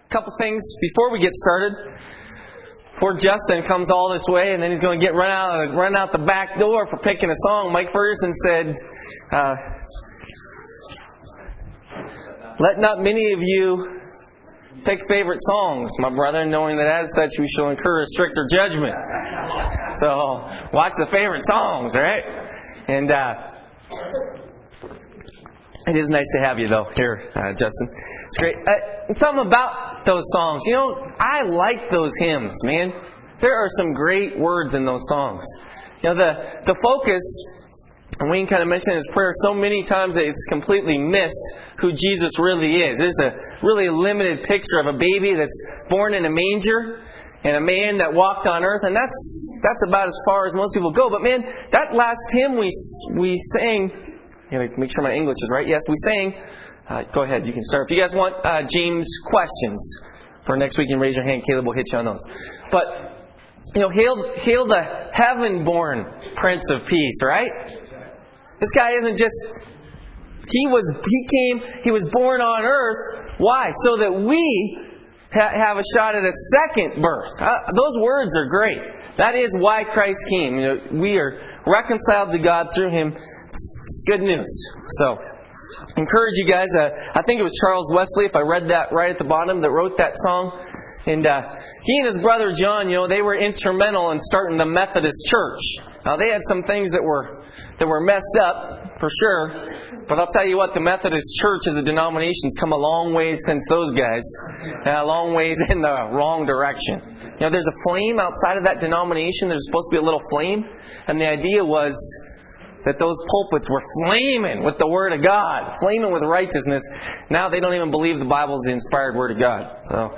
couple things before we get started. Poor Justin comes all this way, and then he's going to run out the back door for picking a song. Mike Ferguson said, "Let not many of you pick favorite songs, my brother, knowing that as such we shall incur a stricter judgment." So watch the favorite songs, right? And it is nice to have you, though, here, Justin. It's great. Something about those songs. You know, I like those hymns, man. There are some great words in those songs. You know, the focus, and Wayne kind of mentioned in his prayer so many times that it's completely missed who Jesus really is. It's a really limited picture of a baby that's born in a manger and a man that walked on earth, and that's about as far as most people go. But man, that last hymn we sang. Make sure my English is right. Yes, we sang. Go ahead, you can start. If you guys want James questions for next week, you can raise your hand. Caleb will hit you on those. But, you know, hail the heaven-born Prince of Peace, right? This guy isn't just... He was born on earth. Why? So that we have a shot at a second birth. Those words are great. That is why Christ came. You know, we are reconciled to God through Him. It's good news. So, encourage you guys. I think it was Charles Wesley, if I read that right at the bottom, that wrote that song. And he and his brother John, you know, they were instrumental in starting the Methodist Church. Now, they had some things that were messed up, for sure. But I'll tell you what, the Methodist Church as a denomination has come a long ways since those guys. And a long ways in the wrong direction. You know, there's a flame outside of that denomination. There's supposed to be a little flame. And the idea was that those pulpits were flaming with the Word of God, flaming with righteousness. Now they don't even believe the Bible is the inspired Word of God. So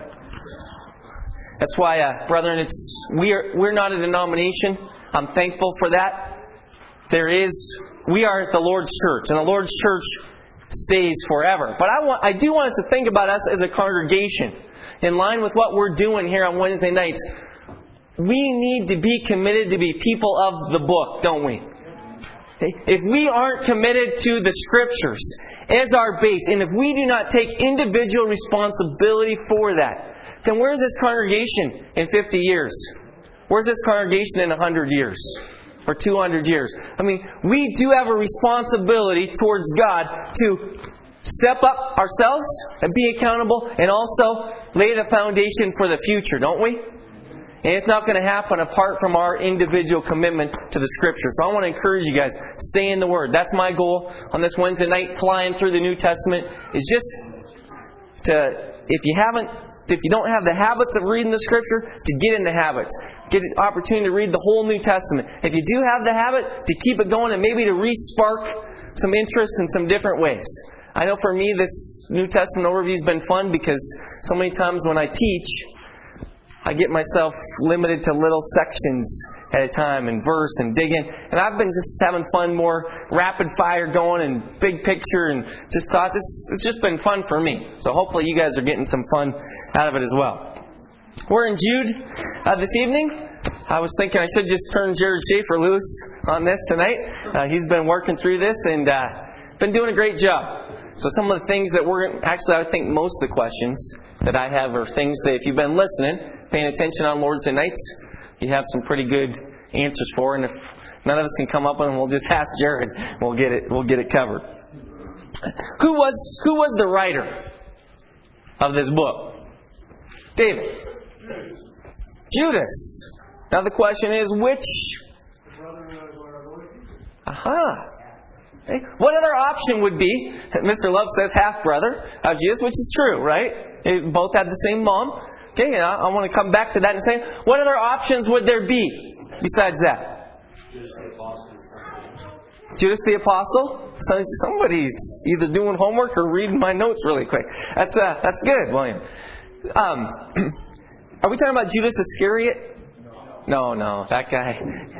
that's why, brethren, we're not a denomination. I'm thankful for that. We are the Lord's church, and the Lord's church stays forever. But I do want us to think about us as a congregation, in line with what we're doing here on Wednesday nights. We need to be committed to be people of the book, don't we? If we aren't committed to the Scriptures as our base, and if we do not take individual responsibility for that, then where's this congregation in 50 years? Where's this congregation in 100 years? Or 200 years? I mean, we do have a responsibility towards God to step up ourselves and be accountable, and also lay the foundation for the future, don't we? And it's not going to happen apart from our individual commitment to the Scripture. So I want to encourage you guys, stay in the Word. That's my goal on this Wednesday night, flying through the New Testament, is just if you don't have the habits of reading the Scripture, to get in the habits. Get an opportunity to read the whole New Testament. If you do have the habit, to keep it going and maybe to re-spark some interest in some different ways. I know for me, this New Testament overview has been fun because so many times when I teach, I get myself limited to little sections at a time and verse and digging. And I've been just having fun, more rapid fire going and big picture and just thoughts. It's just been fun for me. So hopefully you guys are getting some fun out of it as well. We're in Jude this evening. I was thinking I should just turn Jared Schaefer loose on this tonight. He's been working through this and been doing a great job. So some of the things that I think most of the questions that I have are things that if you've been listening, paying attention on Lord's Day nights, you have some pretty good answers for. And if none of us can come up with them, we'll just ask Jared. We'll get it covered. Who was the writer of this book? David. Judas. Now the question is, which? Okay. What other option would be? Mr. Love says half-brother of Jesus, which is true, right? They both have the same mom. Okay, I want to come back to that and say, what other options would there be besides that? Judas the Apostle. Judas the Apostle? Somebody's either doing homework or reading my notes really quick. That's good, William. Are we talking about Judas Iscariot? No, that guy.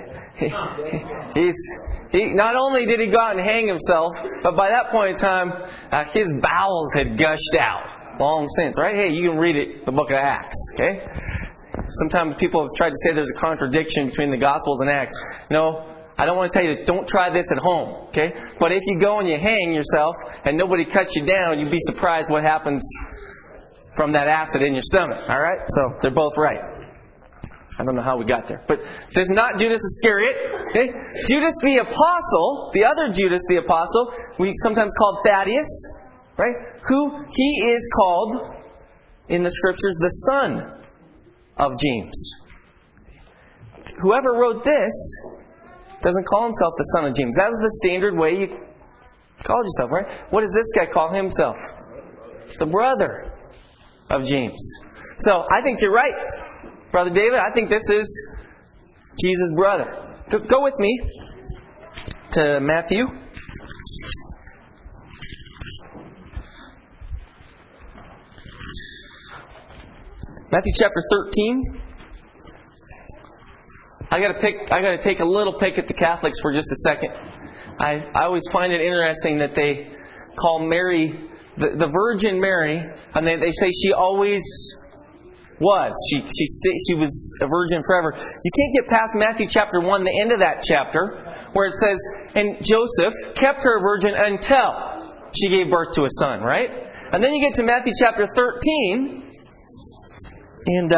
He not only did he go out and hang himself, but by that point in time, his bowels had gushed out long since. Right? Hey, you can read it, the book of Acts. Okay. Sometimes people have tried to say there's a contradiction between the Gospels and Acts. No, I don't want to tell you, don't try this at home. Okay. But if you go and you hang yourself and nobody cuts you down, you'd be surprised what happens from that acid in your stomach. All right? So they're both right. I don't know how we got there. But this is not Judas Iscariot. Okay? Judas the Apostle, the other Judas the Apostle, we sometimes called Thaddeus, right? Who he is called in the Scriptures the son of James. Whoever wrote this doesn't call himself the son of James. That was the standard way you called yourself, right? What does this guy call himself? The brother of James. So I think you're right, Brother David. I think this is Jesus' brother. Go with me to Matthew. Matthew chapter 13. I got to take a little pick at the Catholics for just a second. I always find it interesting that they call Mary the Virgin Mary, and they say she always was. She was a virgin forever. You can't get past Matthew chapter 1, the end of that chapter, where it says, and Joseph kept her a virgin until she gave birth to a son, right? And then you get to Matthew chapter 13, and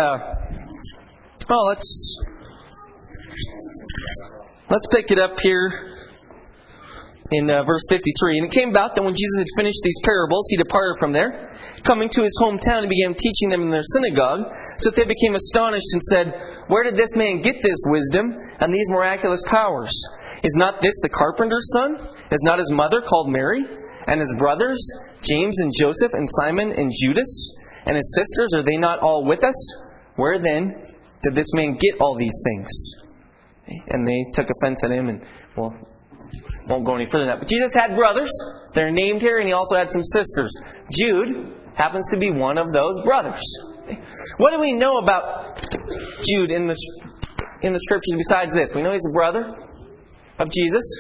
let's pick it up here in verse 53. And it came about that when Jesus had finished these parables, he departed from there, coming to his hometown, and began teaching them in their synagogue, so that they became astonished and said, "Where did this man get this wisdom and these miraculous powers? Is not this the carpenter's son? Is not his mother called Mary? And his brothers, James and Joseph and Simon and Judas? And his sisters, are they not all with us? Where then did this man get all these things?" And they took offense at him, and won't go any further than that. But Jesus had brothers. They're named here, and he also had some sisters. Jude happens to be one of those brothers. What do we know about Jude in the Scriptures besides this? We know he's a brother of Jesus.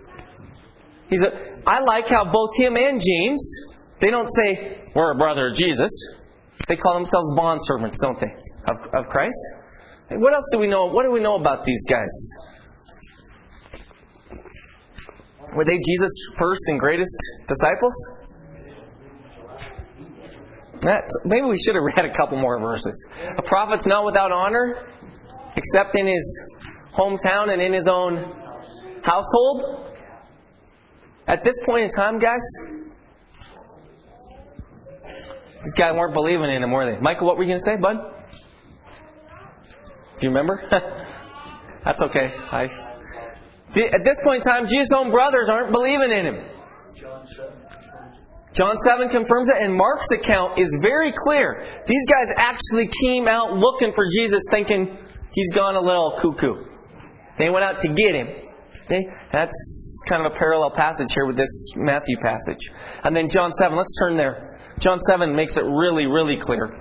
I like how both him and James, they don't say, "We're a brother of Jesus." They call themselves bondservants, don't they, of Christ? What else do we know? What do we know about these guys? Were they Jesus' first and greatest disciples? Maybe we should have read a couple more verses. A prophet's not without honor, except in his hometown and in his own household. At this point in time, guys, these guys weren't believing in him, were they? Michael, what were you going to say, bud? Do you remember? That's okay. At this point in time, Jesus' own brothers aren't believing in him. John 7 confirms it, and Mark's account is very clear. These guys actually came out looking for Jesus, thinking he's gone a little cuckoo. They went out to get him. Okay? That's kind of a parallel passage here with this Matthew passage. And then John 7, let's turn there. John 7 makes it really, really clear.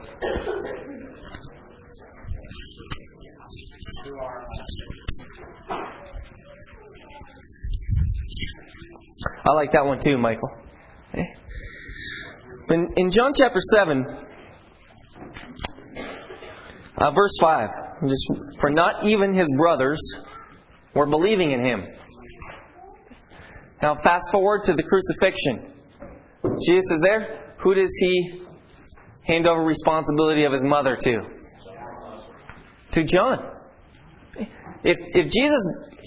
I like that one too, Michael. Okay. In John chapter 7, verse 5, for not even his brothers were believing in him. Now fast forward to the crucifixion. Jesus is there. Who does he hand over responsibility of his mother to? To John. If Jesus,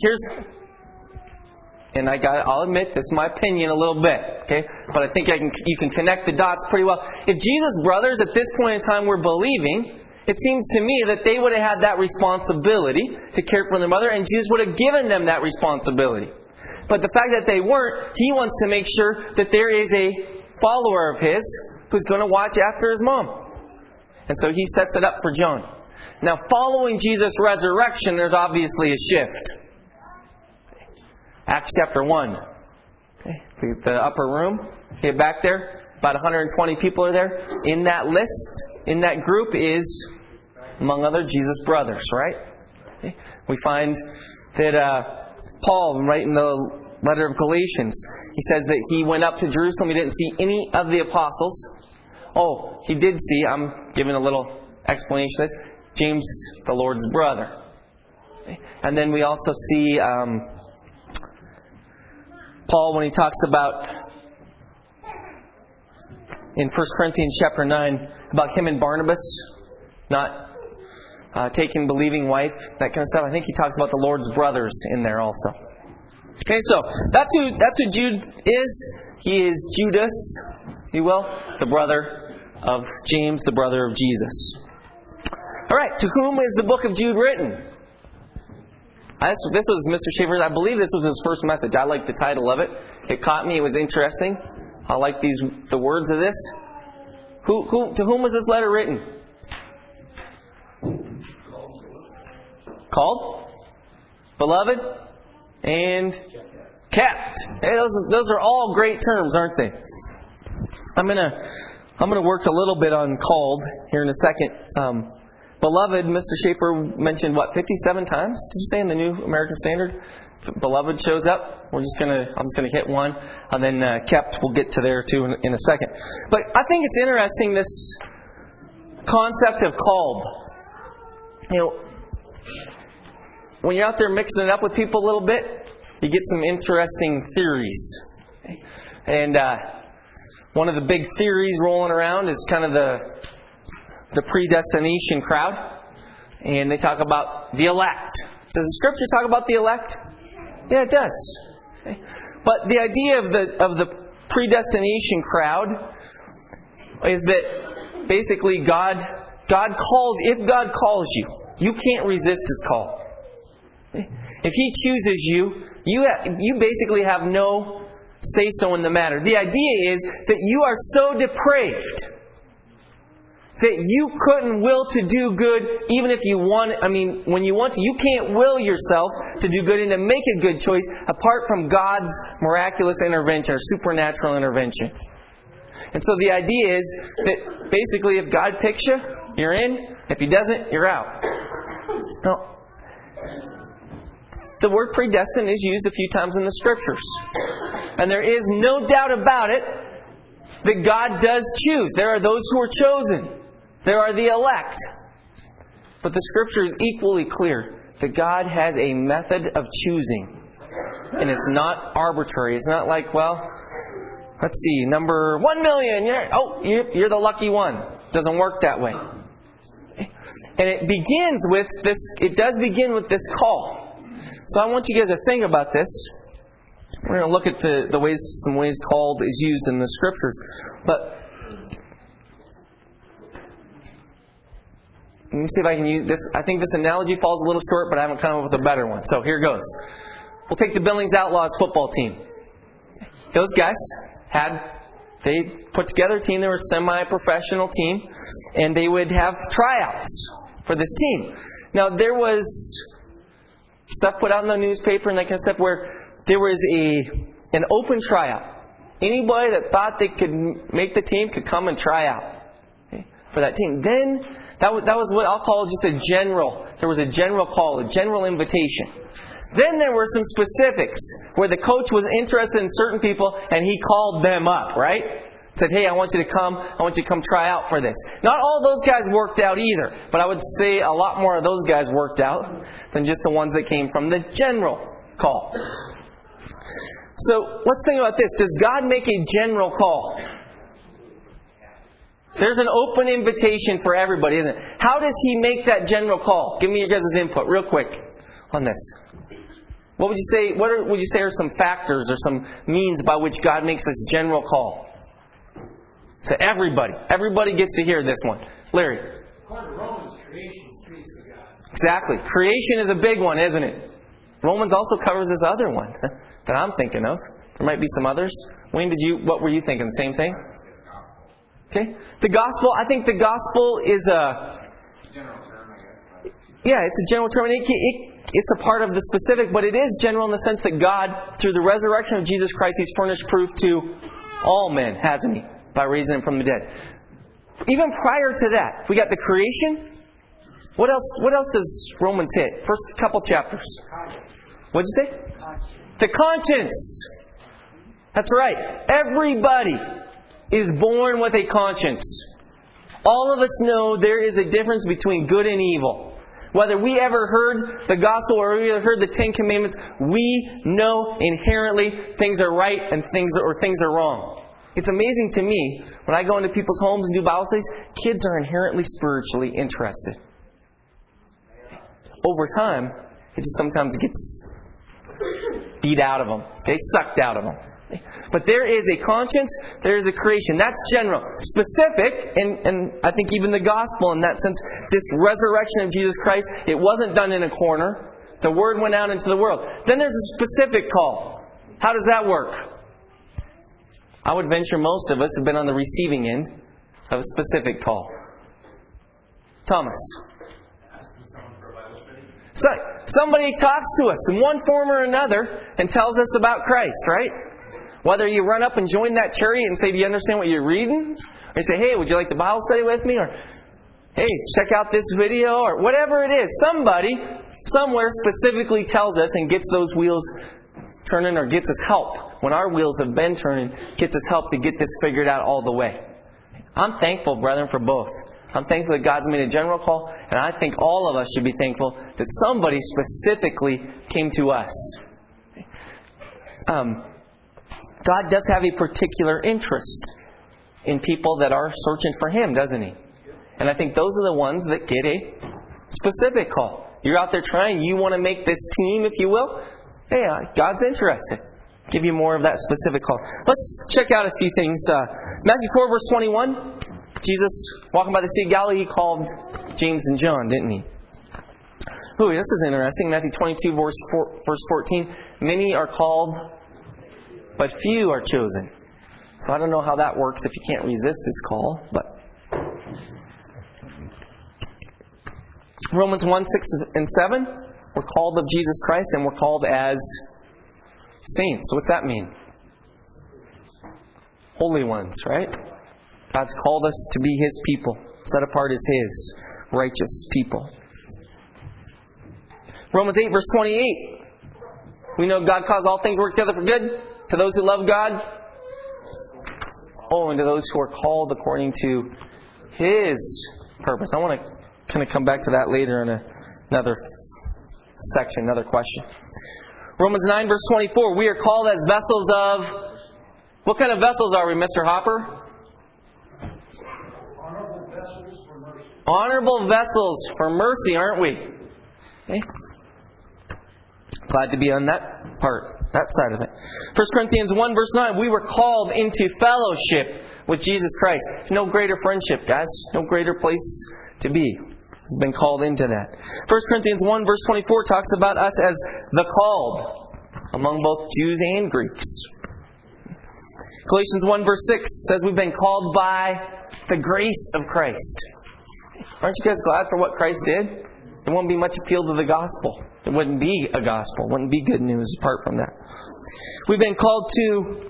and I'll admit this is my opinion a little bit, okay? But I think you can connect the dots pretty well. If Jesus' brothers at this point in time were believing, it seems to me that they would have had that responsibility to care for their mother, and Jesus would have given them that responsibility. But the fact that they weren't, he wants to make sure that there is a follower of his who's going to watch after his mom. And so he sets it up for John. Now, following Jesus' resurrection, there's obviously a shift. Acts chapter 1. Okay. The upper room. Get back there. About 120 people are there. In that list, in that group is, among other, Jesus' brothers, right? Okay. We find that Paul, right in the letter of Galatians, he says that he went up to Jerusalem. He didn't see any of the apostles. Oh, he did see, I'm giving a little explanation of this, James, the Lord's brother. Okay. And then we also see Paul when he talks about in 1 Corinthians chapter 9 about him and Barnabas not taking believing wife, that kind of stuff. I think he talks about the Lord's brothers in there also. Okay, so that's who Jude is. He is Judas, if you will, the brother of James, the brother of Jesus. All right, to whom is the book of Jude written? This was Mr. Schaefer's. I believe this was his first message. I like the title of it. It caught me. It was interesting. I like the words of this. To whom was this letter written? Called? Beloved? And kept. Hey, those are all great terms, aren't they? I'm gonna work a little bit on called here in a second. Beloved, Mr. Schaefer mentioned 57 times? Did you say in the New American Standard? Beloved shows up. I'm just gonna hit one, and then kept. We'll get to there too in a second. But I think it's interesting, this concept of called. You know, when you're out there mixing it up with people a little bit, you get some interesting theories. And one of the big theories rolling around is kind of the predestination crowd. And they talk about the elect. Does the Scripture talk about the elect? Yeah, it does. Okay. But the idea of the predestination crowd is that basically God calls. If God calls you, you can't resist His call. If He chooses you, you basically have no say-so in the matter. The idea is that you are so depraved that you couldn't will to do good even if you want. When you want to, you can't will yourself to do good and to make a good choice apart from God's miraculous intervention or supernatural intervention. And so the idea is that basically if God picks you, you're in. If He doesn't, you're out. Now, the word predestined is used a few times in the Scriptures. And there is no doubt about it that God does choose. There are those who are chosen. There are the elect. But the Scripture is equally clear that God has a method of choosing. And it's not arbitrary. It's not like, well, let's see, number 1 million. You're the lucky one. It doesn't work that way. And it begins with this. It does begin with this call. So I want you guys to think about this. We're going to look at some ways called is used in the Scriptures. But let me see if I can use this. I think this analogy falls a little short, but I haven't come up with a better one. So here goes. We'll take the Billings Outlaws football team. Those guys they put together a team. They were a semi-professional team, and they would have tryouts for this team. Now there was stuff put out in the newspaper and that kind of stuff where there was an open tryout. Anybody that thought they could make the team could come and try out for that team. Then that was what I'll call just a general. There was a general call, a general invitation. Then there were some specifics where the coach was interested in certain people and he called them up, right? Said, hey, I want you to come try out for this. Not all those guys worked out either, but I would say a lot more of those guys worked out than just the ones that came from the general call. So let's think about this. Does God make a general call? There's an open invitation for everybody, isn't it? How does He make that general call? Give me your guys' input real quick on this. What would you say? What would you say are some factors or some means by which God makes this general call? So everybody gets to hear this one. Larry. According to Romans, creation speaks of God. Exactly. Creation is a big one, isn't it? Romans also covers this other one that I'm thinking of. There might be some others. Wayne, what were you thinking? The same thing? Okay. The gospel, I think the gospel is a general term, I guess. Yeah, it's a general term. It's a part of the specific, but it is general in the sense that God, through the resurrection of Jesus Christ, He's furnished proof to all men, hasn't He? By raising Him from the dead. Even prior to that, we got the creation. What else does Romans hit? First couple chapters. What'd you say? The conscience. That's right. Everybody is born with a conscience. All of us know there is a difference between good and evil. Whether we ever heard the gospel or we ever heard the Ten Commandments, we know inherently things are right and things are wrong. It's amazing to me, when I go into people's homes and do Bible studies, kids are inherently spiritually interested. Over time, it just sometimes gets beat out of them. Sucked out of them. But there is a conscience, there is a creation. That's general. Specific, and I think even the gospel in that sense, this resurrection of Jesus Christ, it wasn't done in a corner. The word went out into the world. Then there's a specific call. How does that work? I would venture most of us have been on the receiving end of a specific call. Thomas. So, somebody talks to us in one form or another and tells us about Christ, right? Whether you run up and join that chariot and say, do you understand what you're reading? Or you say, hey, would you like to Bible study with me? Or, hey, check out this video. Or whatever it is. Somebody, somewhere specifically tells us and gets those wheels turning or gets us help. When our wheels have been turning, gets us help to get this figured out all the way. I'm thankful, brethren, for both. I'm thankful that God's made a general call, and I think all of us should be thankful that somebody specifically came to us. God does have a particular interest in people that are searching for Him, doesn't He? And I think those are the ones that get a specific call. You're out there trying, you want to make this team, if you will. Hey, God's interested. Give you more of that specific call. Let's check out a few things. Matthew 4, verse 21. Jesus, walking by the Sea of Galilee, He called James and John, didn't He? Ooh, this is interesting. Matthew 22, verse 14. Many are called, but few are chosen. So I don't know how that works if you can't resist His call. But Romans 1, 6 and 7. We're called of Jesus Christ and we're called as saints. What's that mean? Holy ones, right? God's called us to be His people, set apart as His righteous people. Romans 8, verse 28. We know God caused all things to work together for good to those who love God. Oh, and to those who are called according to His purpose. I want to kind of come back to that later in another section, another question. Romans 9, verse 24. We are called as vessels of... What kind of vessels are we, Mr. Hopper? Honorable vessels for mercy. Honorable vessels for mercy, aren't we? Okay. Glad to be on that part, that side of it. 1 Corinthians 1, verse 9. We were called into fellowship with Jesus Christ. No greater friendship, guys. No greater place to be. We've been called into that. 1 Corinthians 1, verse 24 talks about us as the called among both Jews and Greeks. Galatians 1, verse 6 says we've been called by the grace of Christ. Aren't you guys glad for what Christ did? There won't be much appeal to the gospel. It wouldn't be a gospel. It wouldn't be good news apart from that. We've been called to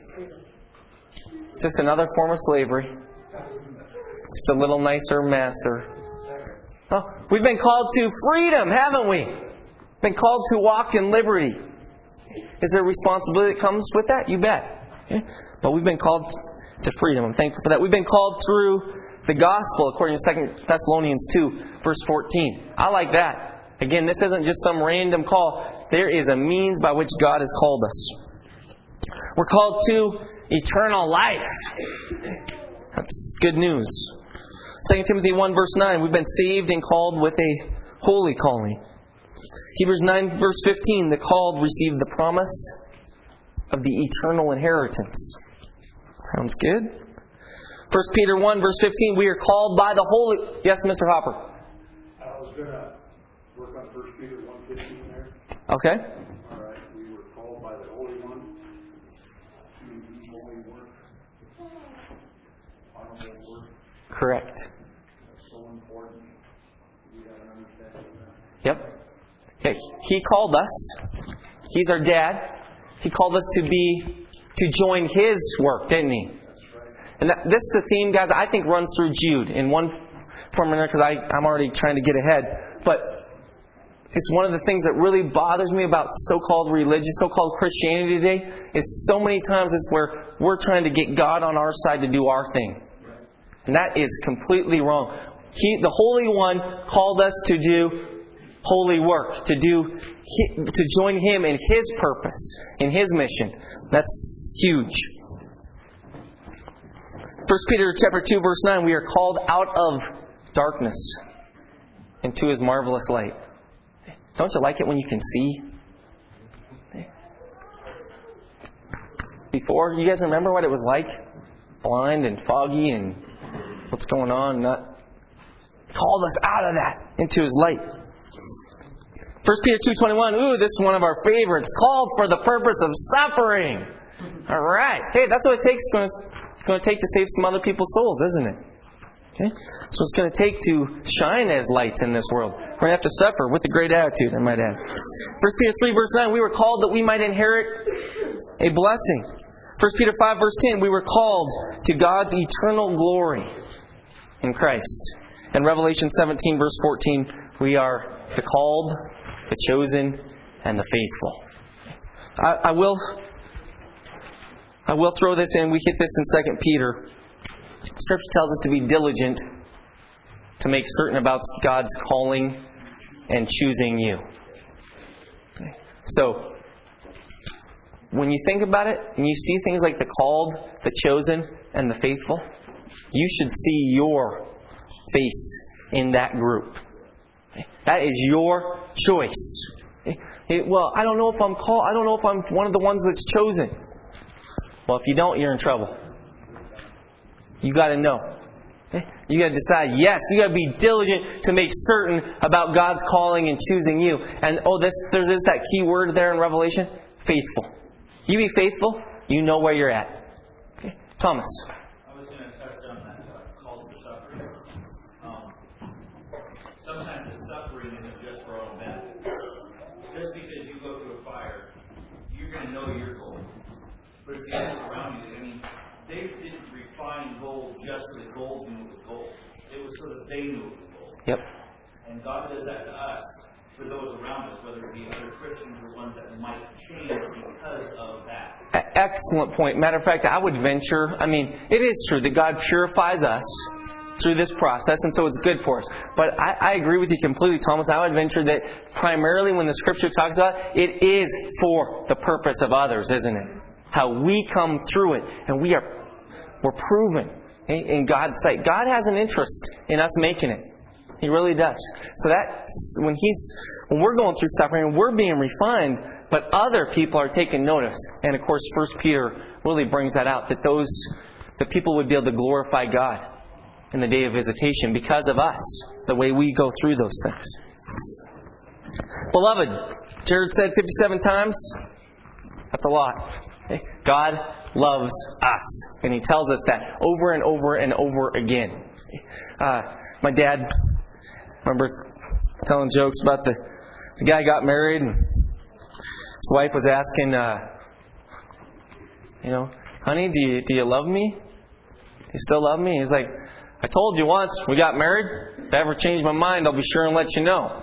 just another form of slavery. Just a little nicer master. Oh, we've been called to freedom, haven't we? Been called to walk in liberty. Is there a responsibility that comes with that? You bet. Okay? But we've been called to freedom. I'm thankful for that. We've been called through the gospel according to 2 Thessalonians 2, verse 14. I like that. Again, this isn't just some random call. There is a means by which God has called us. We're called to eternal life. That's good news. 2 Timothy 1, verse 9. We've been saved and called with a holy calling. Hebrews 9, verse 15. The called receive the promise of the eternal inheritance. Sounds good. 1 Peter 1, verse 15. We are called by the Holy... Yes, Mr. Hopper. I was going to work on 1 Peter 1:15 there. Okay. All right. We were called by the Holy One to do holy work. Honorable work. Correct. That's so important. We have an understanding of that. Yep. Okay. He called us. He's our dad. He called us to join His work, didn't He? And this is the theme, guys, I think runs through Jude in one form or another, because I'm already trying to get ahead. But it's one of the things that really bothers me about so-called religion, so-called Christianity today, is so many times it's where we're trying to get God on our side to do our thing. And that is completely wrong. The Holy One called us to do holy work, to join Him in His purpose, in His mission. That's huge. 1 Peter chapter 2, verse 9, we are called out of darkness into His marvelous light. Don't you like it when you can see? Before, you guys remember what it was like? Blind and foggy and what's going on? Called us out of that into His light. 1 Peter 2:21. Ooh, this is one of our favorites. Called for the purpose of suffering. All right. Hey, that's what it takes. It's going to take to save some other people's souls, isn't it? Okay. So it's going to take to shine as lights in this world. We're going to have to suffer with a great attitude, I might add. 1 Peter 3, verse 9. We were called that we might inherit a blessing. 1 Peter 5, verse 10. We were called to God's eternal glory in Christ. And Revelation 17, verse 14. We are the called, the chosen, and the faithful. I will throw this in. We hit this in 2 Peter. Scripture tells us to be diligent to make certain about God's calling and choosing you. Okay. So, when you think about it, and you see things like the called, the chosen, and the faithful, you should see your face in that group. Okay. That is your choice. Okay. Well, I don't know if I'm called. I don't know if I'm one of the ones that's chosen. Well, if you don't, you're in trouble. You got to know. Okay? You got to decide. Yes, you got to be diligent to make certain about God's calling and choosing you. And there's that key word there in Revelation, faithful. You be faithful, you know where you're at. Okay? Thomas. I was going to touch on that call for suffering. Sometimes the suffering isn't just for our own benefit. Just because you go through a fire, you're going to know your goal. But it's the others around you. I mean, they didn't refine gold just so the gold knew it was gold. It was so that they knew it was gold. Yep. And God does that to us, for those around us, whether it be other Christians or ones that might change because of that. Excellent point. Matter of fact, I would venture, it is true that God purifies us through this process, and so it's good for us. But I agree with you completely, Thomas. I would venture that primarily when the Scripture talks about it is for the purpose of others, isn't it? How we come through it, and we're proven in God's sight. God has an interest in us making it. He really does. So that's when we're going through suffering, we're being refined, but other people are taking notice. And of course, 1 Peter really brings that out, that the people would be able to glorify God in the day of visitation because of us, the way we go through those things. Beloved, Jared said 57 times. That's a lot. God loves us. And He tells us that over and over and over again. My dad, I remember telling jokes about the guy got married and his wife was asking, honey, do you love me? Do you still love me? He's like, I told you once we got married. If I ever change my mind, I'll be sure and let you know.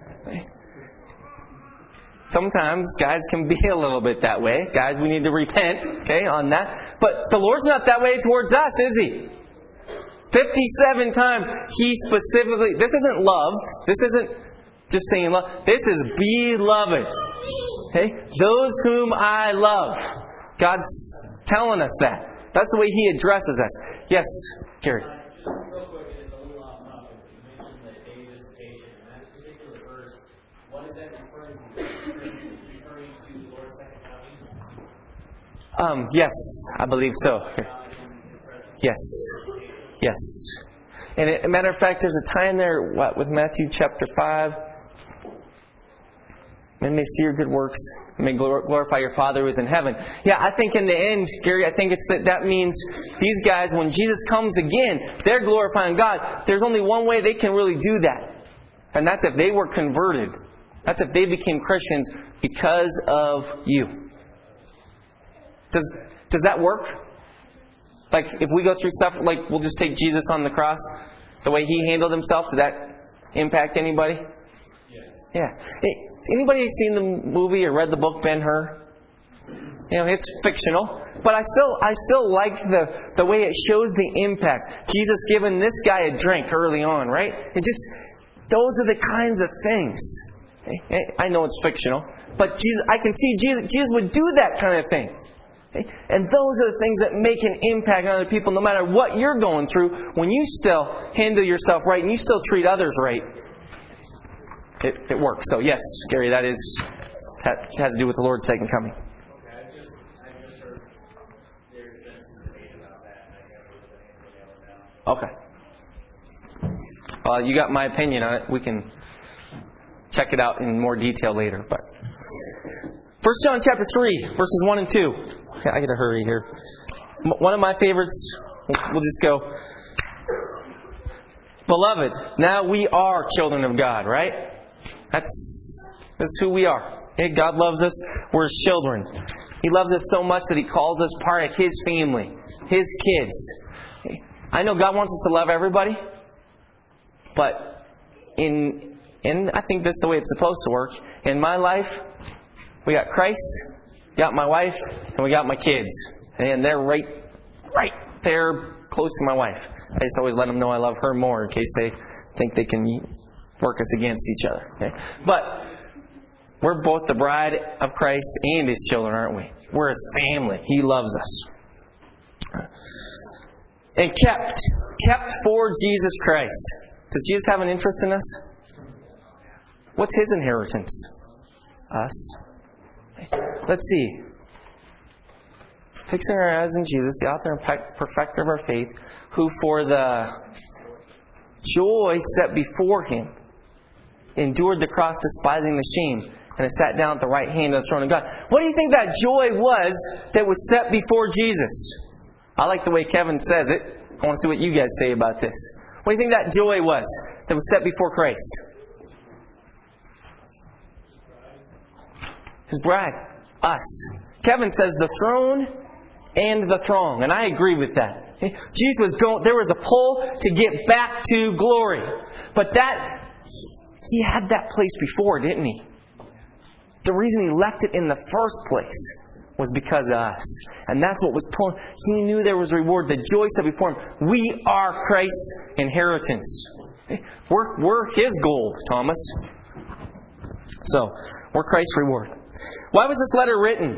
Sometimes guys can be a little bit that way. Guys, we need to repent, on that. But the Lord's not that way towards us, is He? 57 times He specifically, this isn't love. This isn't just saying love. This is beloved. Okay? Those whom I love. God's telling us that. That's the way He addresses us. Yes, Gary. Just real quick, and it's a little off topic. You mentioned the day of visitation. And that particular verse, what is that referring to? Referring to the Lord's second coming? Yes, I believe so. Yes. Yes. And a matter of fact, there's a time there, with Matthew chapter 5. Men may see your good works, and may glorify your Father who is in heaven. Yeah, I think in the end, Gary, I think it's that means these guys, when Jesus comes again, they're glorifying God. There's only one way they can really do that. And that's if they were converted. That's if they became Christians because of you. Does that work? Like, if we go through stuff, like, we'll just take Jesus on the cross, the way He handled Himself, did that impact anybody? Yeah. Anybody seen the movie or read the book Ben-Hur? It's fictional, but I still like the way it shows the impact. Jesus giving this guy a drink early on, right? Those are the kinds of things. I know it's fictional, but I can see Jesus would do that kind of thing. And those are the things that make an impact on other people, no matter what you're going through. When you still handle yourself right and you still treat others right, it works. So yes, Gary, that has to do with the Lord's second coming. Okay, I just heard there's been some debate about that, and I never was able to nail it down. Okay. You got my opinion on it. We can check it out in more detail later. But 1 John chapter 3, verses 1 and 2. Okay, I got to hurry here. One of my favorites, we'll just go. Beloved, now we are children of God, right? That's who we are. Okay, God loves us. We're His children. He loves us so much that He calls us part of His family, His kids. Okay. I know God wants us to love everybody, but and I think that's the way it's supposed to work. In my life, we got Christ, got my wife, and we got my kids. And they're right there close to my wife. I just always let them know I love her more in case they think they can work us against each other. Okay? But we're both the bride of Christ and His children, aren't we? We're His family. He loves us. And kept for Jesus Christ. Does Jesus have an interest in us? What's His inheritance? Us. Let's see. Fixing our eyes on Jesus, the author and perfecter of our faith, who for the joy set before Him endured the cross, despising the shame, and has sat down at the right hand of the throne of God. What do you think that joy was that was set before Jesus? I like the way Kevin says it. I want to see what you guys say about this. What do you think that joy was that was set before Christ? His bride. Us. Kevin says the throne and the throng. And I agree with that. Jesus was going, there was a pull to get back to glory. But He had that place before, didn't He? The reason He left it in the first place was because of us. And that's what was pulling. He knew there was a reward. The joy set before Him. We are Christ's inheritance. We're His gold, Thomas. So, we're Christ's reward. Why was this letter written?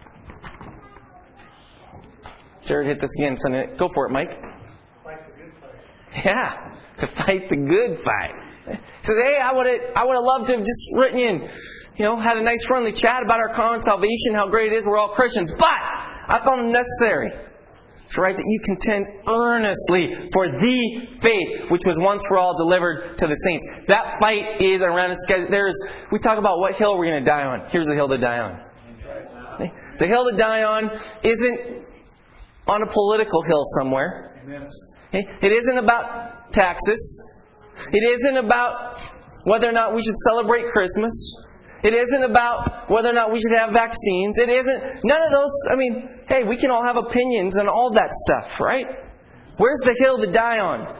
Jared hit this again, son. Go for it, Mike. Fight the good fight. Yeah, to fight the good fight. He says, hey, I would have loved to have just written in, had a nice friendly chat about our common salvation, how great it is, we're all Christians. But I found it necessary to write that you contend earnestly for the faith which was once for all delivered to the saints. That fight is around us. We talk about what hill we're going to die on. Here's the hill to die on. The hill to die on isn't on a political hill somewhere. It isn't about taxes. It isn't about whether or not we should celebrate Christmas. It isn't about whether or not we should have vaccines. It isn't. None of those. Hey, we can all have opinions and all that stuff, right? Where's the hill to die on?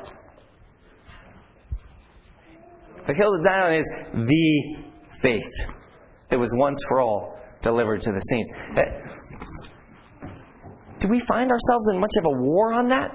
The hill to die on is the faith that was once for all delivered to the saints. Do we find ourselves in much of a war on that?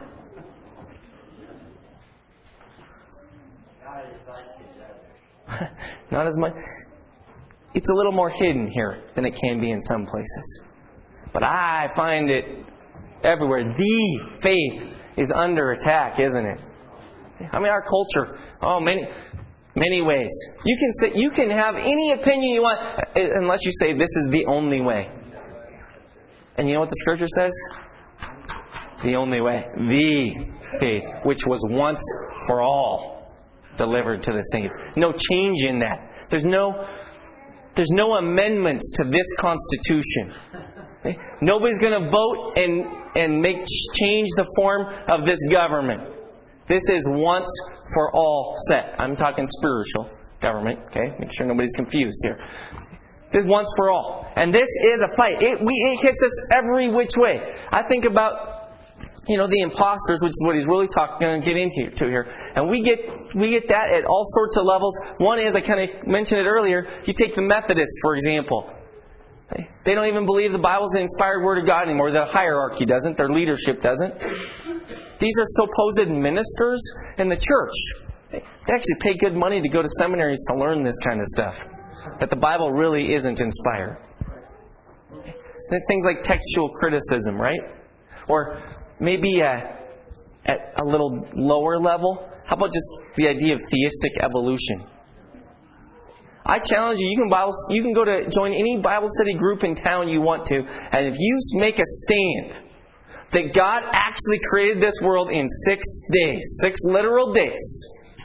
Not as much. It's a little more hidden here than it can be in some places. But I find it everywhere. The faith is under attack, isn't it? Our culture, many ways. You can have any opinion you want, unless you say this is the only way. And you know what the Scripture says? The only way. The faith, which was once for all delivered to the saints. No change in that. There's no amendments to this Constitution. Okay? Nobody's going to vote and change the form of this government. This is once for all set. I'm talking spiritual government. Okay, make sure nobody's confused here. This is once for all, and this is a fight. It hits us every which way. I think about the imposters, which is what he's really going to get into here. And we get that at all sorts of levels. One is, I kind of mentioned it earlier, you take the Methodists, for example. They don't even believe the Bible's the inspired Word of God anymore. The hierarchy doesn't. Their leadership doesn't. These are supposed ministers in the church. They actually pay good money to go to seminaries to learn this kind of stuff. That the Bible really isn't inspired. Things like textual criticism, right? Or maybe at a little lower level, how about just the idea of theistic evolution? I challenge you, you can go to join any Bible study group in town you want to, and if you make a stand that God actually created this world in 6 days, 6 literal days,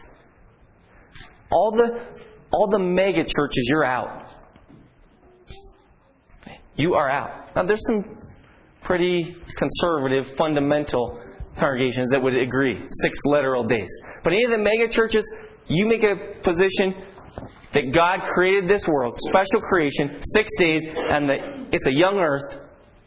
all the mega churches, you're out. You are out. Now there's some pretty conservative, fundamental congregations that would agree, 6 literal days. But any of the mega churches, you make a position that God created this world, special creation, 6 days, and that it's a young earth.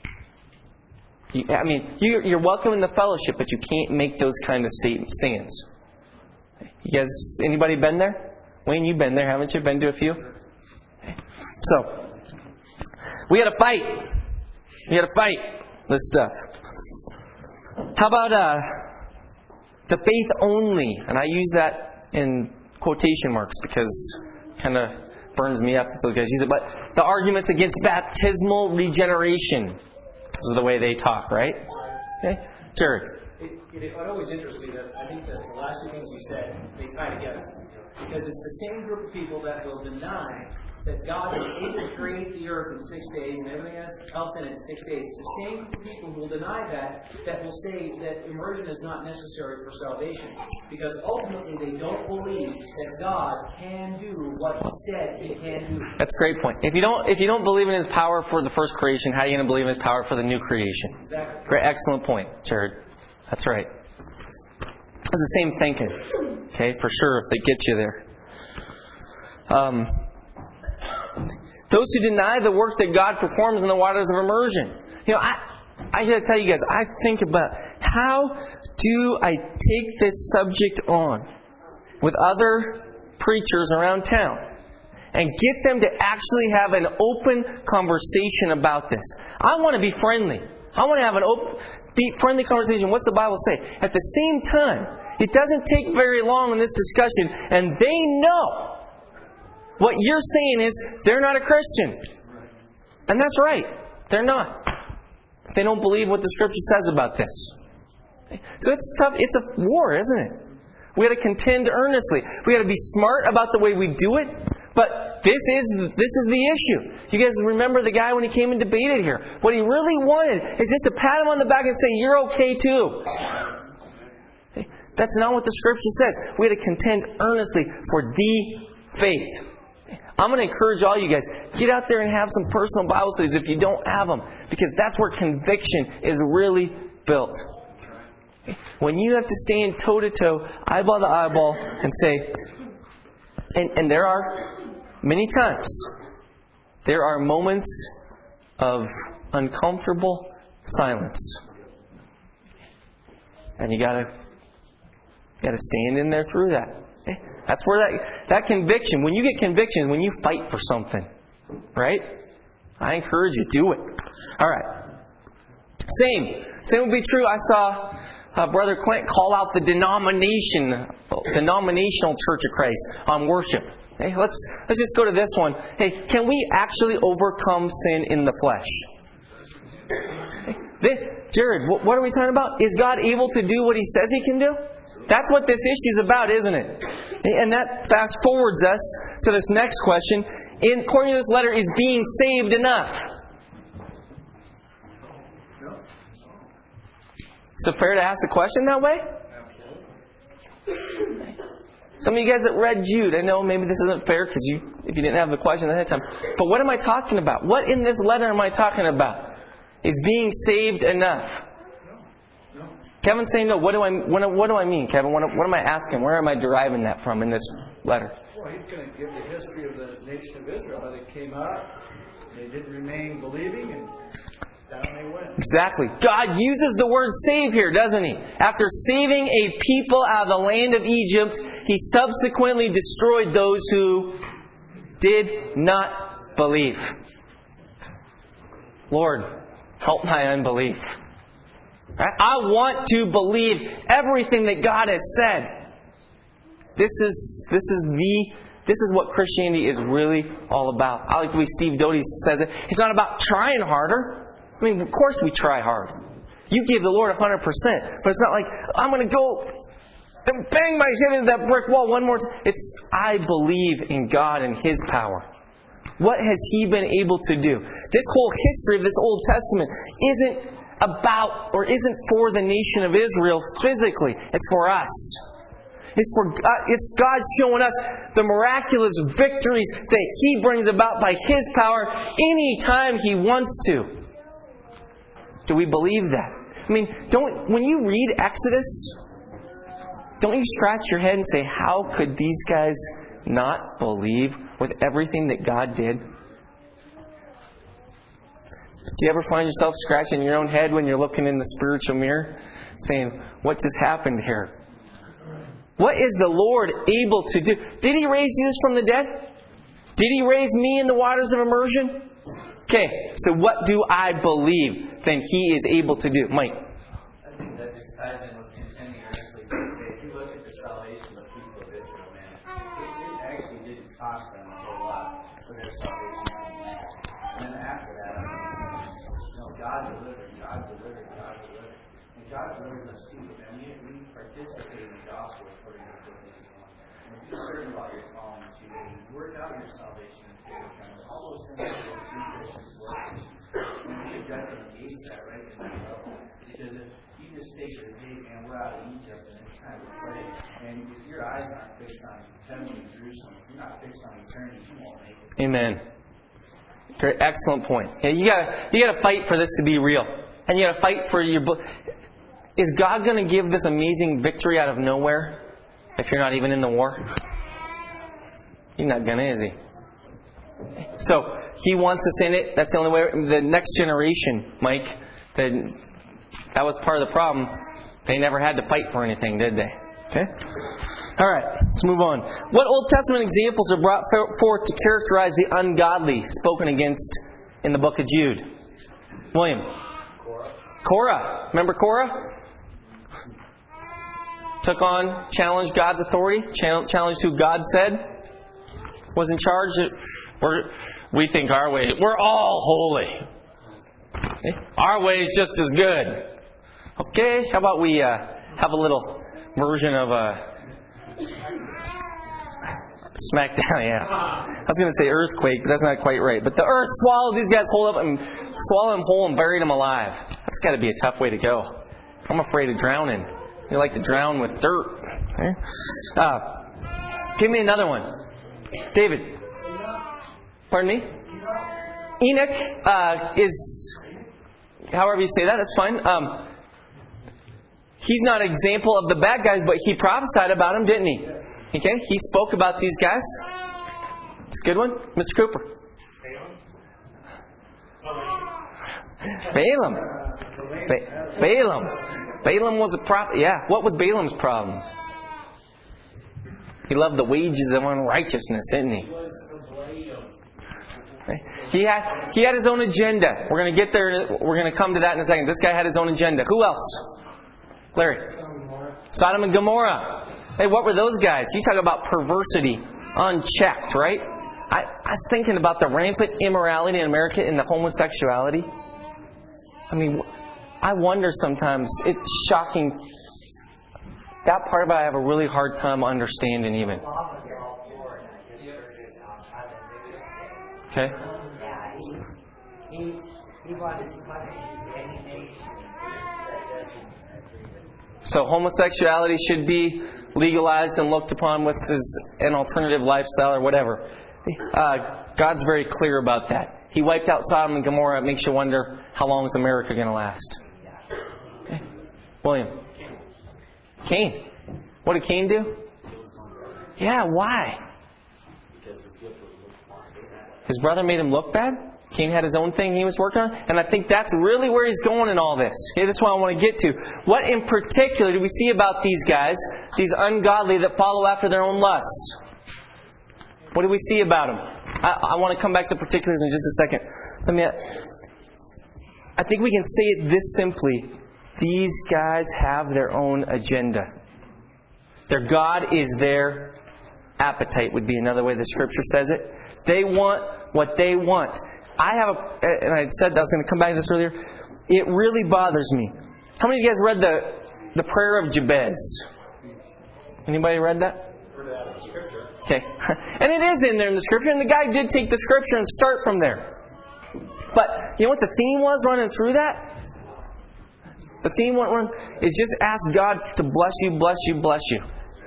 You're welcome in the fellowship, but you can't make those kind of stands. You guys, anybody been there? Wayne, you've been there, haven't you? Been to a few? So, we had to fight. We had to fight this stuff. How about the faith only? And I use that in quotation marks because it kind of burns me up that those guys use it. But the arguments against baptismal regeneration. This is the way they talk, right? Okay, Jared. It always interests me that I think that the last 2 things you said, they tie together. Because it's the same group of people that will deny that God was able to create the earth in 6 days and everything else in it in 6 days. It's the same group of people who will deny that will say that immersion is not necessary for salvation. Because ultimately they don't believe that God can do what He said He can do. That's a great point. If you don't believe in His power for the first creation, how are you going to believe in His power for the new creation? Exactly. Great, excellent point, Jared. That's right. It's the same thinking. Okay, for sure, if it gets you there. Those who deny the work that God performs in the waters of immersion. I got to tell you guys, I think about how do I take this subject on with other preachers around town and get them to actually have an open conversation about this. I want to be friendly. I want to have friendly conversation. What's the Bible say? At the same time, it doesn't take very long in this discussion, and they know what you're saying is they're not a Christian. And that's right. They're not. They don't believe what the Scripture says about this. So it's tough. It's a war, isn't it? We got to contend earnestly. We got to be smart about the way we do it. But this is the issue. You guys remember the guy when he came and debated here. What he really wanted is just to pat him on the back and say, "You're okay too." That's not what the Scripture says. We got to contend earnestly for the faith. I'm going to encourage all you guys, get out there and have some personal Bible studies if you don't have them. Because that's where conviction is really built. When you have to stand toe-to-toe, eyeball to eyeball, and say, and there are many times, there are moments of uncomfortable silence. And you gotta stand in there through that. That's where that conviction, when you get conviction, when you fight for something, right? I encourage you, do it. All right. Same would be true. I saw Brother Clint call out the denominational Church of Christ on worship. Hey, let's just go to this one. Hey, can we actually overcome sin in the flesh? Jared, what are we talking about? Is God able to do what He says He can do? That's what this issue is about, isn't it? And that fast forwards us to this next question. According to this letter, is being saved enough? So fair to ask the question that way? Some of you guys that read Jude, I know maybe this isn't fair because if you didn't have the question ahead of time. But what am I talking about? What in this letter am I talking about? Is being saved enough? Kevin's saying no. What do I mean, Kevin? What am I asking? Where am I deriving that from in this letter? Well, he's going to give the history of the nation of Israel. How they came out, they didn't remain believing, and down they went. Exactly. God uses the word save here, doesn't He? After saving a people out of the land of Egypt, He subsequently destroyed those who did not believe. Lord, help my unbelief. I want to believe everything that God has said. This is what Christianity is really all about. I like the way Steve Doty says it. It's not about trying harder. I mean, of course we try hard. You give the Lord 100%, but it's not like, I'm going to go and bang my head into that brick wall one more time. It's, I believe in God and His power. What has He been able to do? This whole history of this Old Testament isn't about or isn't for the nation of Israel physically. It's for us. It's God showing us the miraculous victories that He brings about by His power anytime He wants to. Do we believe that? I mean, when you read Exodus, don't you scratch your head and say, how could these guys not believe with everything that God did? Do you ever find yourself scratching your own head when you're looking in the spiritual mirror, saying, what just happened here? What is the Lord able to do? Did He raise Jesus from the dead? Did He raise me in the waters of immersion? Okay, so what do I believe then He is able to do? Mike? I think that just ties in with contending earnestly. If you look at the salvation of the people of Israel, man, it actually didn't cost them a whole lot for their salvation. And then after that, God delivered. And God delivered us too. And we participate in the gospel according to Philippians 1. And be certain about your calling to you work out your salvation in fear of God. All those things that we Christians work. And we've got to engage that right in that level. Because if you just take it, hey, man, we're out of Egypt and it's kind of play. And if your eyes aren't fixed on heaven and Jerusalem, if you're not fixed on eternity, you won't make it. Amen. Great, excellent point. Yeah, you gotta fight for this to be real. And you gotta fight for your book. Is God going to give this amazing victory out of nowhere if you're not even in the war? He's not going to, is He? So, He wants us in it. That's the only way. The next generation, Mike, that was part of the problem. They never had to fight for anything, did they? Okay? Alright, let's move on. What Old Testament examples are brought forth to characterize the ungodly spoken against in the book of Jude? William? Korah. Remember Korah? Challenged God's authority, challenged who God said was in charge. We think our way, we're all holy. Our way is just as good. Okay, how about we have a little version of Smackdown, yeah. I was going to say earthquake, but that's not quite right. But the earth swallowed these guys whole up and swallowed them whole and buried them alive. That's got to be a tough way to go. I'm afraid of drowning. You like to drown with dirt. Okay? Give me another one. David. Pardon me? Enoch is, however you say that, that's fine. He's not an example of the bad guys, but he prophesied about them, didn't he? Okay? He spoke about these guys. It's a good one. Mr. Cooper. Balaam. Balaam was a prophet. Yeah. What was Balaam's problem? He loved the wages of unrighteousness, didn't he? He had his own agenda. We're going to get there. We're going to come to that in a second. This guy had his own agenda. Who else? Larry. Sodom and Gomorrah. Hey, what were those guys? You talk about perversity unchecked, right? I was thinking about the rampant immorality in America and the homosexuality. I mean, I wonder sometimes, it's shocking. That part of it I have a really hard time understanding even. Okay? So homosexuality should be legalized and looked upon with as an alternative lifestyle or whatever. God's very clear about that. He wiped out Sodom and Gomorrah. It makes you wonder, how long is America going to last? Okay. William. Cain. What did Cain do? Yeah, why? His brother made him look bad? Cain had his own thing he was working on? And I think that's really where he's going in all this. Okay, that's what I want to get to. What in particular do we see about these guys, these ungodly that follow after their own lusts? What do we see about them? I want to come back to particulars in just a second. I think we can say it this simply. These guys have their own agenda. Their God is their appetite, would be another way the Scripture says it. They want what they want. and I said that I was going to come back to this earlier, it really bothers me. How many of you guys read the prayer of Jabez? Anybody read that? Okay. And it is in there in the Scripture, and the guy did take the Scripture and start from there. But you know what the theme was running through that? The theme is just ask God to bless you, bless you, bless you.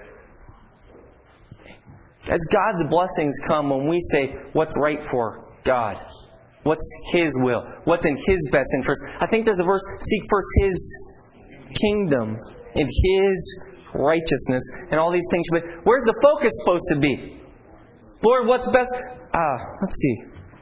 As God's blessings come when we say what's right for God. What's His will? What's in His best interest? I think there's a verse, seek first His kingdom and His righteousness and all these things. But where's the focus supposed to be? Lord, what's best? Let's see.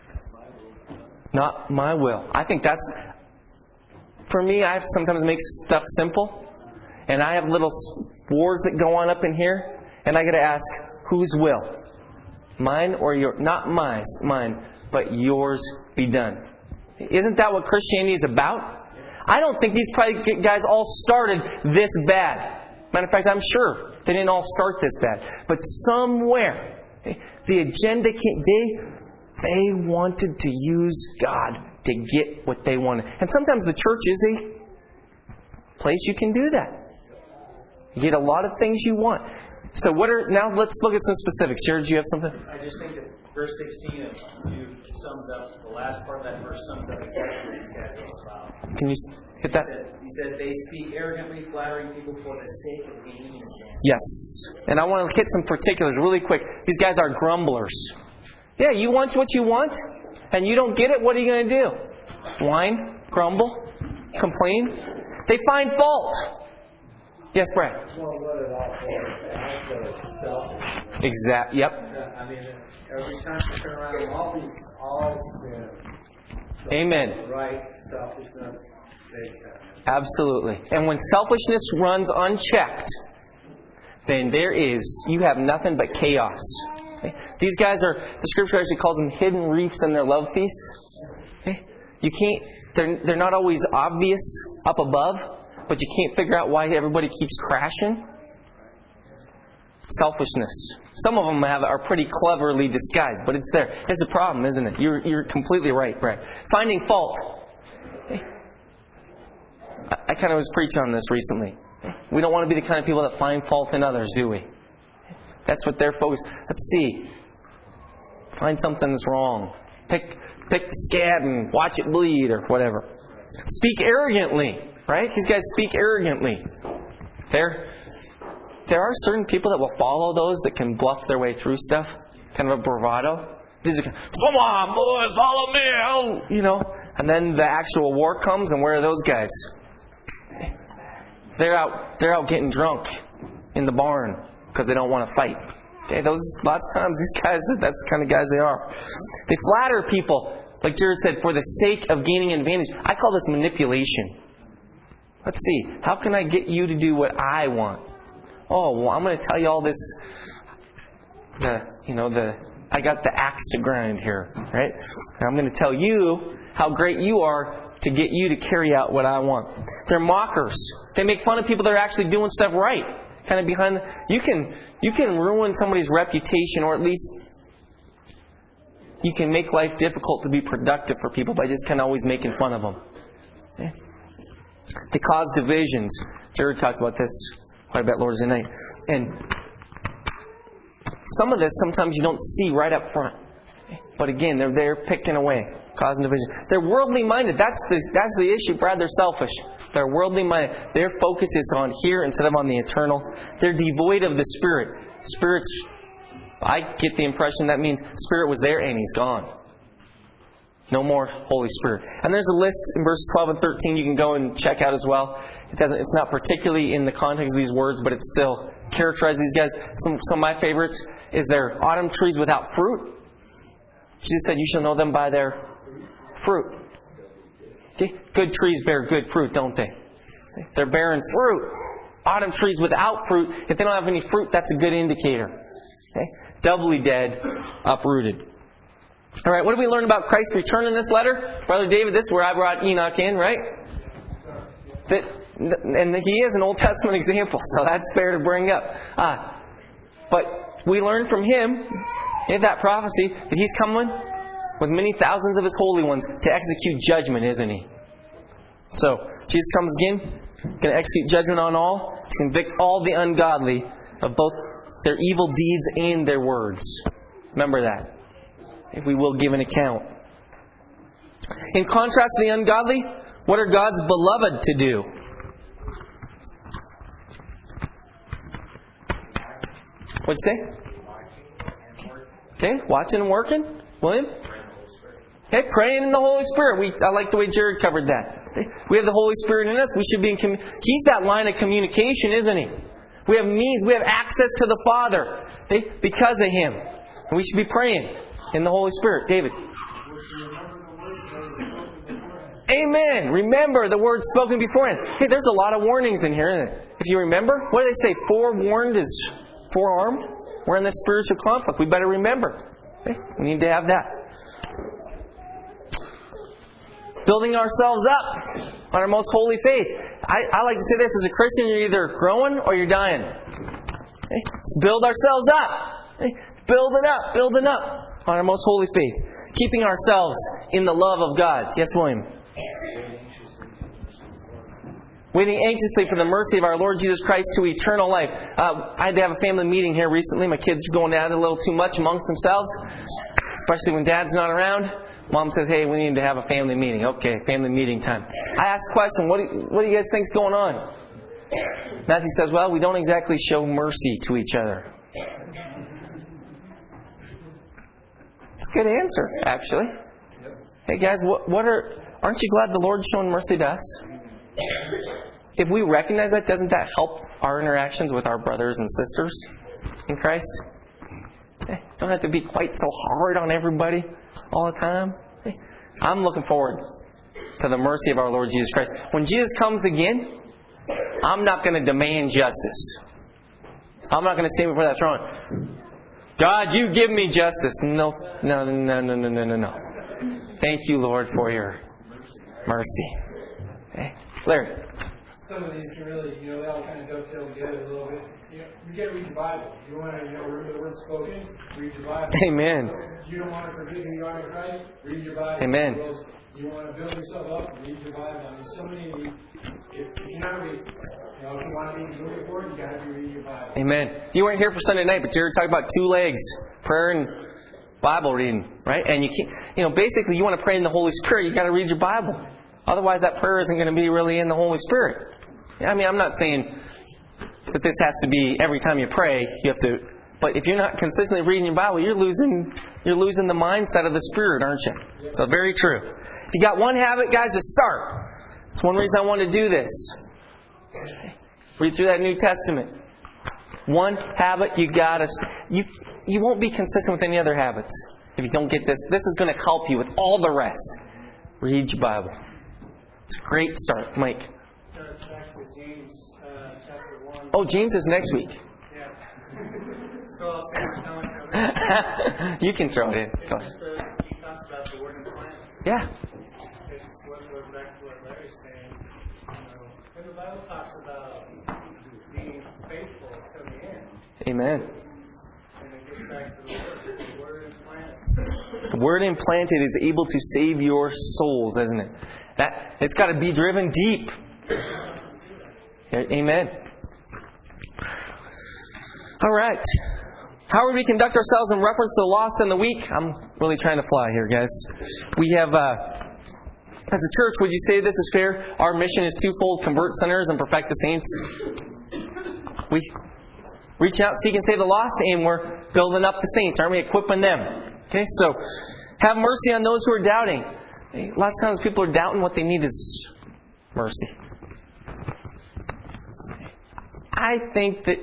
Not my will. I think that's... For me, I have to sometimes make stuff simple. And I have little wars that go on up in here. And I got to ask, whose will? Mine or yours? Not mine, but yours be done. Isn't that what Christianity is about? I don't think these guys all started this bad. Matter of fact, I'm sure they didn't all start this bad. But somewhere, the agenda came. They wanted to use God to get what they wanted. And sometimes the church is a place you can do that. You get a lot of things you want. So now let's look at some specifics. Jared, do you have something? I just think that verse 16 of Jude sums up, the last part of that verse sums up exactly what these guys are all about. Can you hit that? He said, they speak arrogantly, flattering people for the sake of gaining a chance. Yes. And I want to hit some particulars really quick. These guys are grumblers. Yeah, you want what you want, and you don't get it, what are you going to do? Whine? Grumble? Complain? They find fault. Yes, Brad? Well, what it all for? Selfish. Exact. Yep. I mean, every time you turn around, all sin. Amen. Right, selfishness, big time. Absolutely. And when selfishness runs unchecked, then you have nothing but chaos. These guys the Scripture actually calls them hidden reefs in their love feasts. You can't, they're not always obvious up above, but you can't figure out why everybody keeps crashing. Selfishness. Some of them are pretty cleverly disguised, but it's there. It's a problem, isn't it? You're completely right, Brad. Finding fault. I kind of was preaching on this recently. We don't want to be the kind of people that find fault in others, do we? That's what they're focused. Let's see. Find something that's wrong. Pick the scab and watch it bleed or whatever. Speak arrogantly, right? These guys speak arrogantly. There are certain people that will follow those that can bluff their way through stuff. Kind of a bravado. These are, come on, boys, follow me. And then the actual war comes, and where are those guys? They're out getting drunk in the barn because they don't want to fight. Okay, lots of times these guys, that's the kind of guys they are. They flatter people, like Jared said, for the sake of gaining an advantage. I call this manipulation. Let's see, how can I get you to do what I want? Oh, well, I'm going to tell you all this. I got the axe to grind here, right? And I'm going to tell you how great you are to get you to carry out what I want. They're mockers. They make fun of people that are actually doing stuff right. Kind of behind you can ruin somebody's reputation, or at least you can make life difficult to be productive for people by just kind of always making fun of them. Okay? They cause divisions. Jared talks about this quite a bit Lord's Day night. And some of this sometimes you don't see right up front. But again, they're there picking away, causing division. They're worldly minded. That's the issue, Brad. They're selfish. They're worldly minded. Their focus is on here instead of on the eternal. They're devoid of the Spirit. I get the impression that means Spirit was there and He's gone. No more Holy Spirit. And there's a list in verses 12 and 13 you can go and check out as well. It's not particularly in the context of these words, but it still characterizes these guys. Some of my favorites is their autumn trees without fruit. Jesus said, you shall know them by their fruit. Okay? Good trees bear good fruit, don't they? They're bearing fruit. Autumn trees without fruit, if they don't have any fruit, that's a good indicator. Okay? Doubly dead, uprooted. All right, what do we learn about Christ's return in this letter? Brother David, this is where I brought Enoch in, right? And he is an Old Testament example, so that's fair to bring up. But we learn from him, in that prophecy, that He's coming with many thousands of His holy ones to execute judgment, isn't He? So, Jesus comes again, going to execute judgment on all, to convict all the ungodly of both their evil deeds and their words. Remember that. If we will give an account. In contrast to the ungodly, what are God's beloved to do? What'd you say? Okay, watching and working. William? Okay, praying in the Holy Spirit. I like the way Jared covered that. Okay? We have the Holy Spirit in us. We should be in He's that line of communication, isn't He? We have means. We have access to the Father, okay, because of Him. And we should be praying in the Holy Spirit. David? Amen. Remember the words spoken beforehand. Hey, there's a lot of warnings in here, isn't it? If you remember, what do they say? Forewarned is forearmed. We're in this spiritual conflict. We better remember. Okay? We need to have that. Building ourselves up on our most holy faith. I like to say this, as a Christian, you're either growing or you're dying. Okay? Let's build ourselves up. Okay? Building up on our most holy faith. Keeping ourselves in the love of God. Yes, William? Waiting anxiously for the mercy of our Lord Jesus Christ to eternal life. I had to have a family meeting here recently. My kids are going at it a little too much amongst themselves, especially when Dad's not around. Mom says, hey, we need to have a family meeting. Okay, family meeting time. I asked a question, what do you guys think's going on? Matthew says, well, we don't exactly show mercy to each other. It's a good answer, actually. Hey guys, aren't you glad the Lord's showing mercy to us? If we recognize that, doesn't that help our interactions with our brothers and sisters in Christ? Don't have to be quite so hard on everybody all the time. I'm looking forward to the mercy of our Lord Jesus Christ. When Jesus comes again, I'm not going to demand justice. I'm not going to stand before that throne. God, you give me justice. No. Thank you, Lord, for your mercy. Okay. Larry. Some of these can really, they all kind of dovetail together a little bit. You got to read your Bible. You want to remember the word spoken? Read your Bible. Amen. You don't want to forget who you are in Christ? Read your Bible. Amen. You want to build yourself up? Read your Bible. I mean, so many. If you're not reading, if you want to be moving forward, you got to be reading your Bible. Amen. You weren't here for Sunday night, but you were talking about two legs: prayer and Bible reading, right? And you can't. Basically, you want to pray in the Holy Spirit. You got to read your Bible. Otherwise, that prayer isn't going to be really in the Holy Spirit. I mean, I'm not saying that this has to be every time you pray. You have to, but if you're not consistently reading your Bible, you're losing the mindset of the Spirit, aren't you? So very true. If you got one habit, guys, to start. It's one reason I want to do this. Read through that New Testament. One habit you gotta. You won't be consistent with any other habits if you don't get this. This is going to help you with all the rest. Read your Bible. It's a great start, Mike. Back to James chapter 1. Oh, James is next week. Yeah. So I'll say my comment. You can throw it in. Go ahead. He talks about the word implant. Yeah. It's what goes back to what Larry's saying. And the Bible talks about being faithful to the end. Amen. And it gets back to the word implanted. The word implanted is able to save your souls, isn't it? It's got to be driven deep. Amen. All right. How would we conduct ourselves in reference to the lost and the weak? I'm really trying to fly here, guys. We have, as a church, would you say this is fair? Our mission is twofold: convert sinners and perfect the saints. We reach out, seek, and save the lost, and we're building up the saints. Aren't we equipping them? Okay, so have mercy on those who are doubting. Lots of times people are doubting. What they need is mercy. I think that,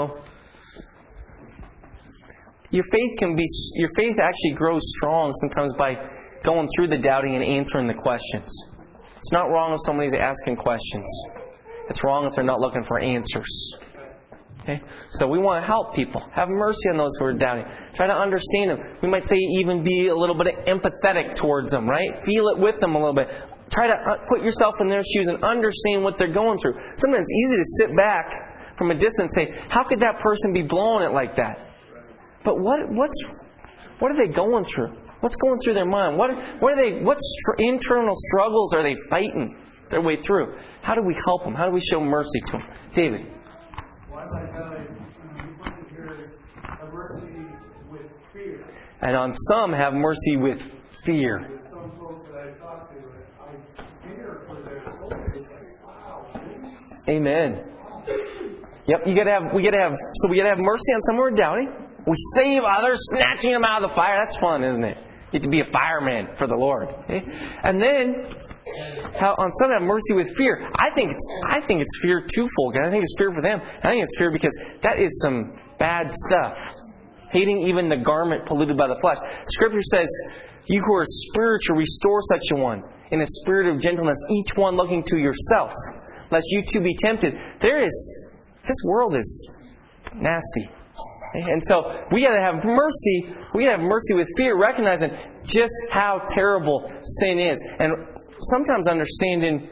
your faith actually grows strong sometimes by going through the doubting and answering the questions. It's not wrong if somebody's asking questions. It's wrong if they're not looking for answers. Okay? So we want to help people. Have mercy on those who are doubting. Try to understand them. We might say even be a little bit empathetic towards them, right? Feel it with them a little bit. Try to put yourself in their shoes and understand what they're going through. Sometimes it's easy to sit back from a distance and say, how could that person be blowing it like that? But what are they going through? What's going through their mind? What internal struggles are they fighting their way through? How do we help them? How do we show mercy to them? David. Why like you put it here, a mercy with fear. And on some have mercy with fear. With some folks that I talk to, I fear for their soul. It's like, wow. Amen. Yep, we gotta have mercy on some who are doubting. We save others, snatching them out of the fire. That's fun, isn't it? You get to be a fireman for the Lord. Okay? And then, on some have mercy with fear. I think it's fear twofold. I think it's fear for them. I think it's fear because that is some bad stuff. Hating even the garment polluted by the flesh. Scripture says, "You who are spiritual, restore such a one in a spirit of gentleness, each one looking to yourself, lest you too be tempted." This world is nasty. And so we got to have mercy. We got to have mercy with fear, recognizing just how terrible sin is, and sometimes understanding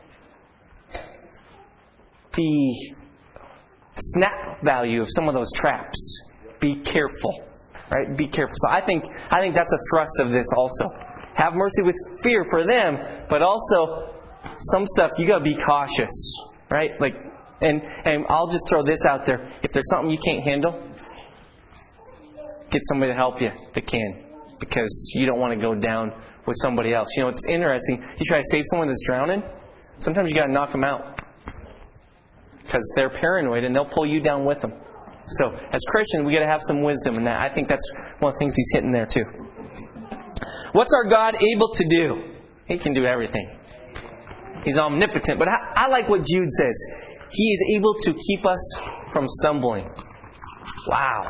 the snap value of some of those traps. Be careful, right? Be careful. So I think that's a thrust of this also. Have mercy with fear for them, but also some stuff you got to be cautious, right? And I'll just throw this out there: if there's something you can't handle, get somebody to help you that can, because you don't want to go down with somebody else. You know, it's interesting. You try to save someone that's drowning, sometimes you got to knock them out because they're paranoid and they'll pull you down with them. So, as Christians, we got to have some wisdom, and I think that's one of the things he's hitting there too. What's our God able to do? He can do everything. He's omnipotent. But I like what Jude says. He is able to keep us from stumbling. Wow.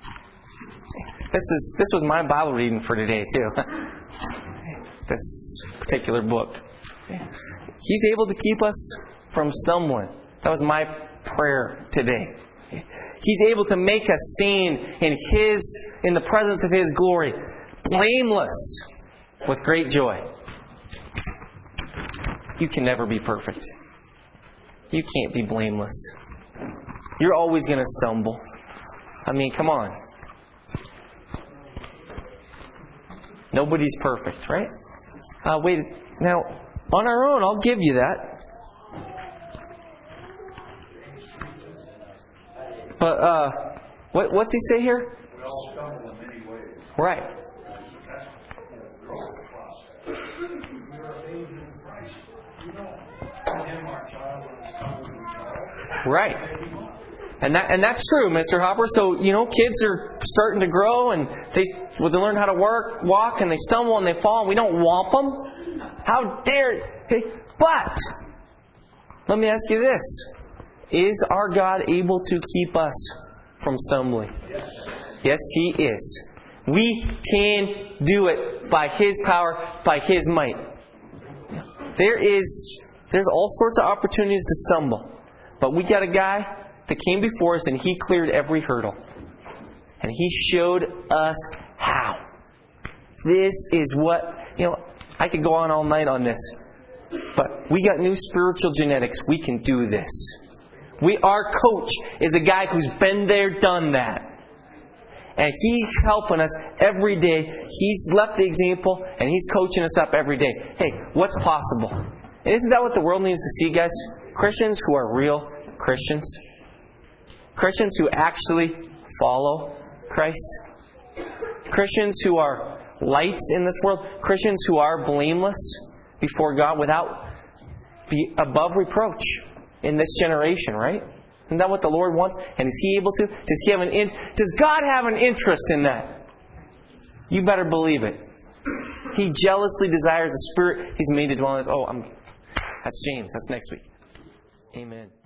This was my Bible reading for today too. This particular book. He's able to keep us from stumbling. That was my prayer today. He's able to make us stand in the presence of His glory, blameless, with great joy. You can never be perfect. You can't be blameless. You're always going to stumble. I mean, come on. Nobody's perfect, right? Wait. Now, on our own, I'll give you that. But what's he say here? We all stumble in many ways. Right. We're all process. We are babes in Christ. You don't condemn our child when it stumbles and falls. Right. And that's true, Mr. Hopper. So, kids are starting to grow and they learn how to walk, and they stumble and they fall, and we don't whomp them. How dare... But, let me ask you this. Is our God able to keep us from stumbling? Yes, He is. We can do it by His power, by His might. There's all sorts of opportunities to stumble. But we got a guy that came before us and He cleared every hurdle. And He showed us how. This is what, I could go on all night on this. But we got new spiritual genetics. We can do this. Our coach is a guy who's been there, done that. And he's helping us every day. He's left the example, and he's coaching us up every day. Hey, what's possible? And isn't that what the world needs to see, guys? Christians who are real Christians. Christians who actually follow Christ. Christians who are lights in this world. Christians who are blameless before God, be above reproach in this generation, right? Isn't that what the Lord wants? And is He able to? Does God have an interest in that? You better believe it. He jealously desires the Spirit He's made to dwell in us. That's James. That's next week. Amen.